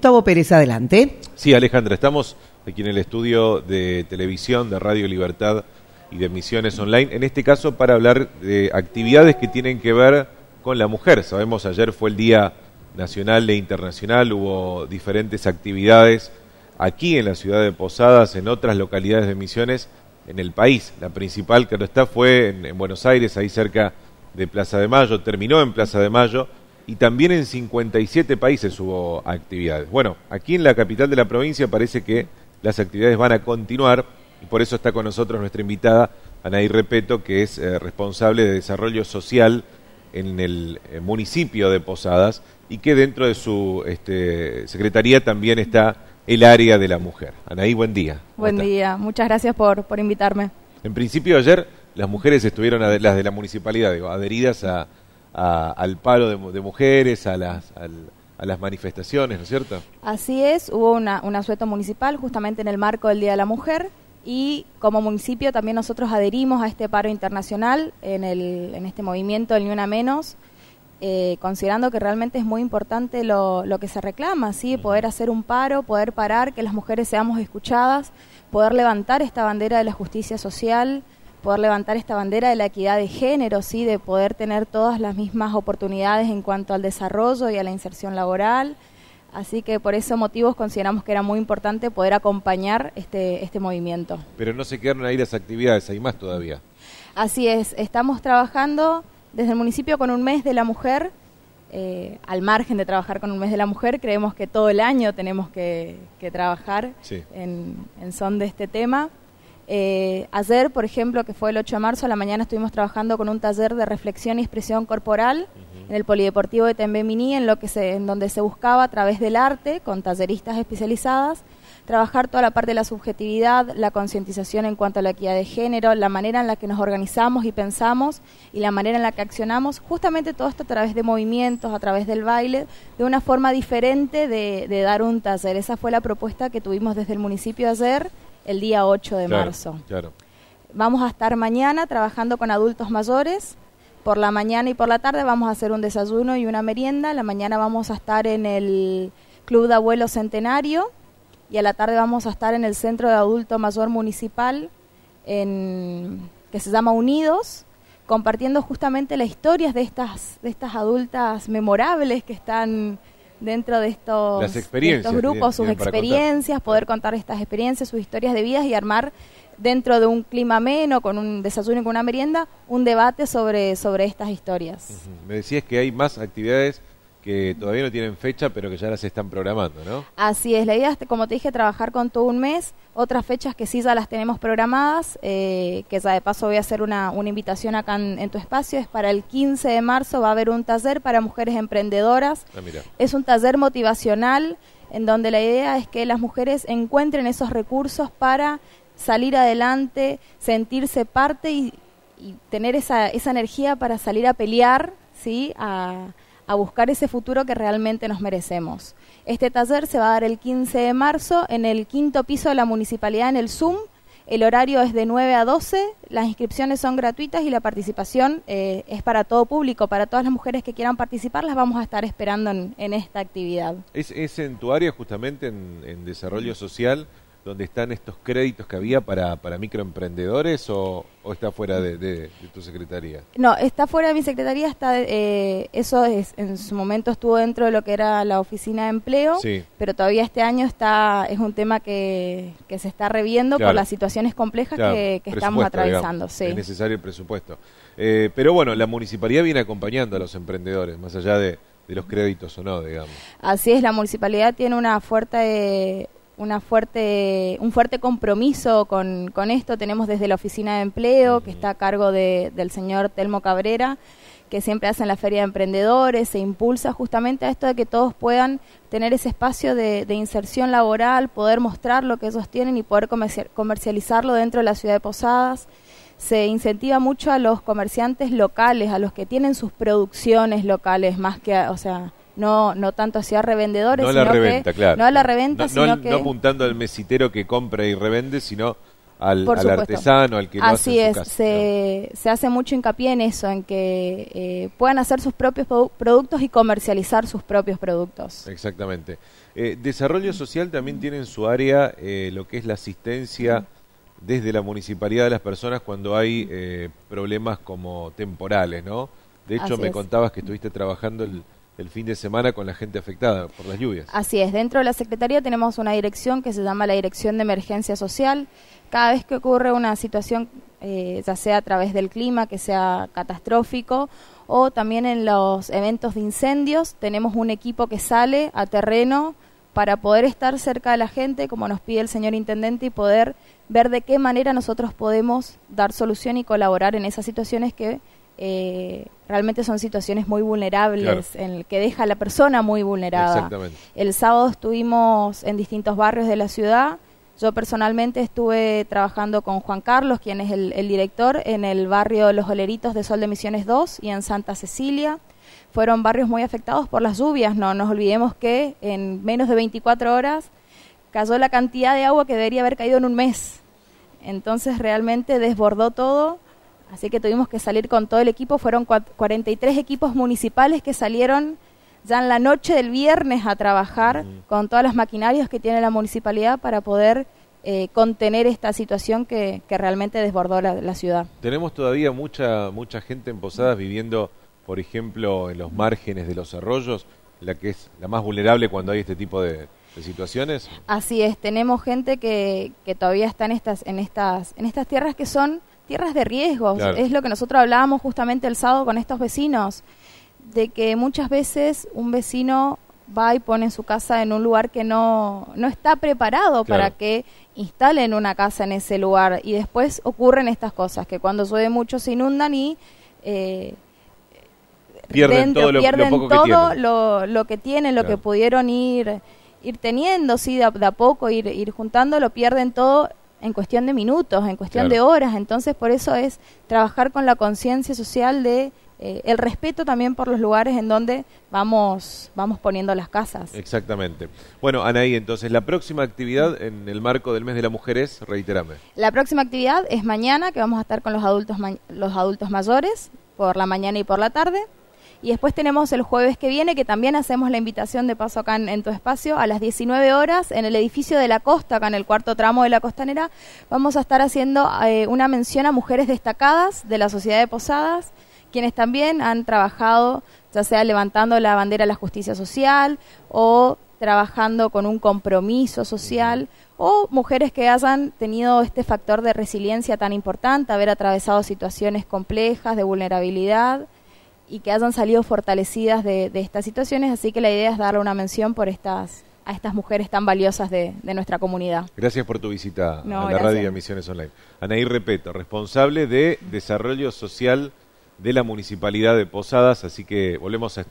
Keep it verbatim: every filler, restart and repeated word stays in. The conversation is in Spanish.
Gustavo Pérez, adelante. Sí, Alejandra, estamos aquí en el estudio de televisión, de Radio Libertad y de Misiones Online, en este caso para hablar de actividades que tienen que ver con la mujer. Sabemos, ayer fue el Día Nacional e Internacional, hubo diferentes actividades aquí en la ciudad de Posadas, en otras localidades de Misiones, en el país. La principal, que no está, fue en, en Buenos Aires, ahí cerca de Plaza de Mayo, terminó en Plaza de Mayo, y también en cincuenta y siete países hubo actividades. Bueno, aquí en la capital de la provincia parece que las actividades van a continuar, y por eso está con nosotros nuestra invitada, Anaí Repeto, que es eh, responsable de desarrollo social en el eh, municipio de Posadas, y que dentro de su este, secretaría también está el área de la mujer. Anaí, buen día. Buen día, muchas gracias por, por invitarme. En principio ayer las mujeres estuvieron, ad- las de la municipalidad, digo, adheridas a, a, al paro de, de mujeres, a las, al, a las manifestaciones, ¿no es cierto? Así es, hubo una, un asueto municipal justamente en el marco del Día de la Mujer, y como municipio también nosotros adherimos a este paro internacional en, el, en este movimiento del Ni Una Menos, eh, considerando que realmente es muy importante lo, lo que se reclama, ¿sí? Poder hacer un paro, poder parar, que las mujeres seamos escuchadas, poder levantar esta bandera de la justicia social, poder levantar esta bandera de la equidad de género, ¿sí? De poder tener todas las mismas oportunidades en cuanto al desarrollo y a la inserción laboral. Así que por esos motivos consideramos que era muy importante poder acompañar este, este movimiento. Pero no se quedaron ahí las actividades, hay más todavía. Así es, estamos trabajando desde el municipio con un mes de la mujer, eh, al margen de trabajar con un mes de la mujer, creemos que todo el año tenemos que, que trabajar sí. en, en son de este tema. Eh, ayer, por ejemplo, que fue el ocho de marzo, a la mañana estuvimos trabajando con un taller de reflexión y expresión corporal uh-huh. en el Polideportivo de Tembé-Miní, en, lo que se, en donde se buscaba a través del arte, con talleristas especializadas, trabajar toda la parte de la subjetividad, la concientización en cuanto a la equidad de género, la manera en la que nos organizamos y pensamos y la manera en la que accionamos, justamente todo esto a través de movimientos, a través del baile, de una forma diferente de, de dar un taller. Esa fue la propuesta que tuvimos desde el municipio ayer, el día ocho de claro, marzo. Claro. Vamos a estar mañana trabajando con adultos mayores. Por la mañana y por la tarde vamos a hacer un desayuno y una merienda. La mañana vamos a estar en el Club de Abuelos Centenario y a la tarde vamos a estar en el Centro de Adulto Mayor Municipal, en, que se llama Unidos, compartiendo justamente las historias de estas, de estas adultas memorables que están dentro de estos, Las experiencias, de estos grupos, sus experiencias, contar. poder contar estas experiencias, sus historias de vidas y armar dentro de un clima ameno, con un desayuno y con una merienda, un debate sobre, sobre estas historias. Uh-huh. Me decías que hay más actividades que todavía no tienen fecha, pero que ya las están programando, ¿no? Así es, la idea es, como te dije, trabajar con todo un mes. Otras fechas que sí ya las tenemos programadas, eh, que ya de paso voy a hacer una, una invitación acá en, en tu espacio, es para el quince de marzo, va a haber un taller para mujeres emprendedoras. Ah, mira. Es un taller motivacional en donde la idea es que las mujeres encuentren esos recursos para salir adelante, sentirse parte y, y tener esa, esa energía para salir a pelear, ¿sí? a a buscar ese futuro que realmente nos merecemos. Este taller se va a dar el quince de marzo en el quinto piso de la municipalidad, en el Zoom. El horario es de nueve a doce, las inscripciones son gratuitas y la participación eh, es para todo público, para todas las mujeres que quieran participar, las vamos a estar esperando en, en esta actividad. ¿Es, es en tu área justamente en, en desarrollo social donde están estos créditos que había para, para microemprendedores o, o está fuera de, de, de tu secretaría? No, está fuera de mi secretaría, está eh, eso es, en su momento estuvo dentro de lo que era la oficina de empleo, sí. pero todavía este año está es un tema que, que se está reviendo claro. por las situaciones complejas claro. que, que estamos atravesando. Digamos, sí. Es necesario el presupuesto. Eh, pero bueno, la municipalidad viene acompañando a los emprendedores, más allá de, de los créditos o no, digamos. Así es, la municipalidad tiene una fuerte... una fuerte un fuerte compromiso con, con esto. Tenemos desde la oficina de empleo, uh-huh. que está a cargo de, del señor Telmo Cabrera, que siempre hacen la feria de emprendedores, se impulsa justamente a esto de que todos puedan tener ese espacio de, de inserción laboral, poder mostrar lo que ellos tienen y poder comercializarlo dentro de la ciudad de Posadas. Se incentiva mucho a los comerciantes locales, a los que tienen sus producciones locales, más que, a, o sea... No, no tanto hacia revendedores, no a sino la reventa, que, claro. no a la reventa, no, sino no, que no apuntando al mesitero que compra y revende, sino al, al artesano, al que lo Así hace en es, su casa, se, se hace mucho hincapié en eso, en que eh, puedan hacer sus propios productos y comercializar sus propios productos. Exactamente. Eh, desarrollo social también tiene en su área eh, lo que es la asistencia desde la municipalidad de las personas cuando hay eh, problemas como temporales, ¿no? De hecho, Así me es. contabas que estuviste trabajando el, el fin de semana con la gente afectada por las lluvias. Así es, dentro de la Secretaría tenemos una dirección que se llama la Dirección de Emergencia Social. Cada vez que ocurre una situación, eh, ya sea a través del clima, que sea catastrófico, o también en los eventos de incendios, tenemos un equipo que sale a terreno para poder estar cerca de la gente, como nos pide el señor Intendente, y poder ver de qué manera nosotros podemos dar solución y colaborar en esas situaciones que eh, realmente son situaciones muy vulnerables, claro, en el que deja a la persona muy vulnerada. Exactamente. El sábado estuvimos en distintos barrios de la ciudad. Yo personalmente estuve trabajando con Juan Carlos, quien es el, el director, en el barrio Los Oleritos de Sol de Misiones dos y en Santa Cecilia. Fueron barrios muy afectados por las lluvias. No nos olvidemos que en menos de veinticuatro horas cayó la cantidad de agua que debería haber caído en un mes. Entonces realmente desbordó todo, así que tuvimos que salir con todo el equipo. Fueron cuarenta y tres equipos municipales que salieron ya en la noche del viernes a trabajar uh-huh. con todas las maquinarias que tiene la municipalidad para poder eh, contener esta situación que, que realmente desbordó la, la ciudad. Tenemos todavía mucha mucha gente en Posadas viviendo, por ejemplo, en los márgenes de los arroyos, la que es la más vulnerable cuando hay este tipo de, de situaciones. Así es, tenemos gente que, que todavía está en estas, en estas, en estas tierras que son tierras de riesgo. Claro. Es lo que nosotros hablábamos justamente el sábado con estos vecinos, de que muchas veces un vecino va y pone su casa en un lugar que no, no está preparado, claro, para que instalen una casa en ese lugar, y después ocurren estas cosas, que cuando llueve mucho se inundan y eh, pierden dentro, todo, lo, pierden lo poco todo que tienen. Lo, lo que tienen, lo claro. que pudieron ir, ir teniendo, sí, de a, de a poco, ir, ir juntando, lo pierden todo en cuestión de minutos, en cuestión claro. de horas. Entonces, por eso es trabajar con la conciencia social de eh, el respeto también por los lugares en donde vamos vamos poniendo las casas. Exactamente. Bueno, Anaí, entonces, la próxima actividad en el marco del mes de la mujer es, reiterame. La próxima actividad es mañana, que vamos a estar con los adultos los adultos mayores, por la mañana y por la tarde. Y después tenemos el jueves que viene, que también hacemos la invitación de paso acá en, en tu espacio, a las diecinueve horas, en el edificio de la Costa, acá en el cuarto tramo de la Costanera. Vamos a estar haciendo eh, una mención a mujeres destacadas de la sociedad de Posadas, quienes también han trabajado, ya sea levantando la bandera de la justicia social o trabajando con un compromiso social, o mujeres que hayan tenido este factor de resiliencia tan importante, haber atravesado situaciones complejas de vulnerabilidad, y que hayan salido fortalecidas de, de estas situaciones. Así que la idea es darle una mención por estas a estas mujeres tan valiosas de, de nuestra comunidad. Gracias por tu visita no, a la gracias. radio de Misiones Online. Anaí Repeto, responsable de Desarrollo Social de la Municipalidad de Posadas, así que volvemos a estudiar.